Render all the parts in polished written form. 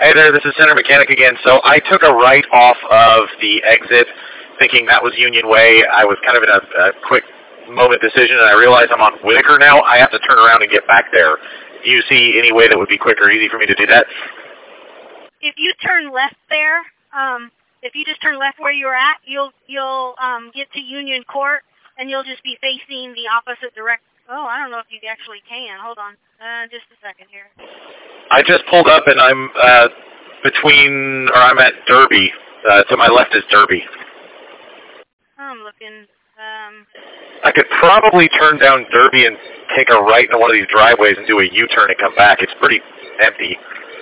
Hey there, this is Center Mechanic again. So I took a right off of the exit thinking that was Union Way. I was kind of in a quick moment decision, and I realized I'm on Whitaker now. I have to turn around and get back there. Do you see any way that would be quick or easy for me to do that? If you turn left there, if you just turn left where you're at, you'll get to Union Court, and you'll just be facing the opposite direction. Oh, I don't know if you actually can. Hold on. Just a second here. I just pulled up, and I'm I'm at Derby. To my left is Derby. I'm looking. I could probably turn down Derby and take a right into one of these driveways and do a U-turn and come back. It's pretty empty.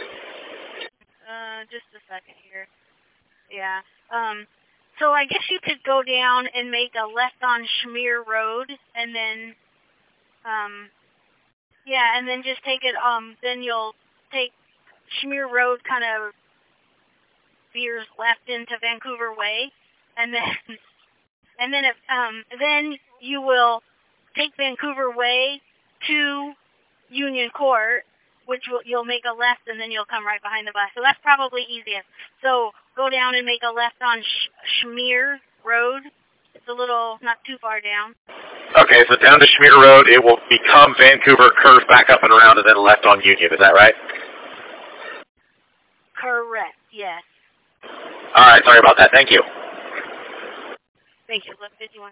Just a second here. Yeah. So I guess you could go down and make a left on Schmier Road, and then, and then just take it, then you'll take Schmier Road kind of veers left into Vancouver Way, and then you will take Vancouver Way to Union Court, which you'll make a left, and then you'll come right behind the bus. So that's probably easiest. So go down and make a left on Schmier Road. It's a little, not too far down. Okay, so down to Schmier Road, it will become Vancouver, curve back up and around, and then left on Union. Is that right? Correct, yes. All right, sorry about that. Thank you. Thank you. 1151.